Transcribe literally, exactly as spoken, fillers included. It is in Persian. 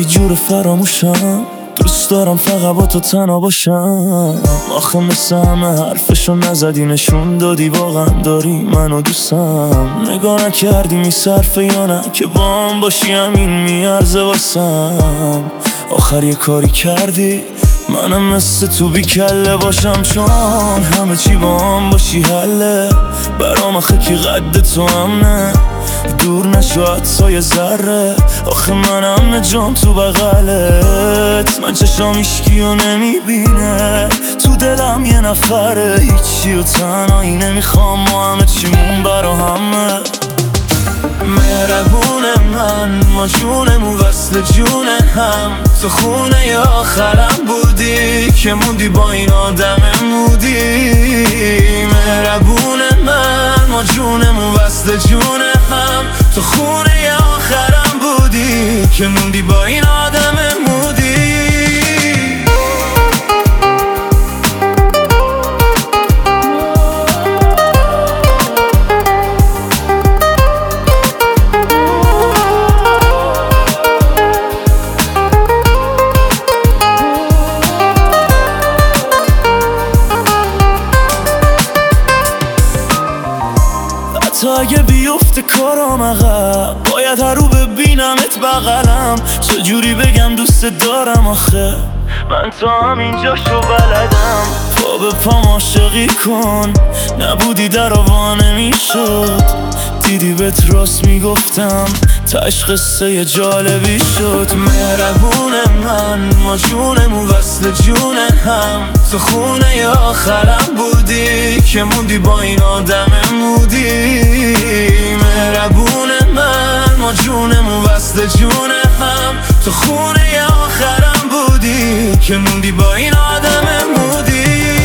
یه جور فراموشم، دوست دارم فقط با تو تنها باشم. آخه مثل همه حرفشو نزدی، نشون دادی واقعا داری منو دوستم. نگاه نکردی میصرفه یا نه که با هم باشی همین میارزه واسم. آخر یه کاری کردی منم مثل تو بی کله باشم، چون همه چی با هم باشی حله برام. آخه کی قد تو هم نه، دور نشو حتی یه ذره. آخه منم جام تو بغلت، من چشام هیچکی رو نمیبینه، تو دلم یه نفره، هیچی و تنهایی نمیخوام، ما همه چیمون برا همه. مهربون من، ما جونمون وصل جون هم، تو خونه ی آخرم بودی که موندی با این آدم مودی. مهربون من، ما جونمون وصل جون هم، تو خونه ی آخرم بودی که موندی با این آدم مودی. تا اگه بیفته کارام عقب، باید هر رو ببینمت بغلم. چجوری بگم دوست دارم آخه من تا همینجاشو بلدم. پا به پام عاشقی کن، نبودی در آوا نمیشد. دیدی بهت راست میگفتم، تاش قصه جالبی شد. مهربون من، ما جونمون وصل جون هم، تو خونه ی آخرم بودی که موندی با این آدم مودی. مهربون من، ما جونمون وصل جون هم، تو خونه ی آخرم بودی که موندی با این آدم مودی.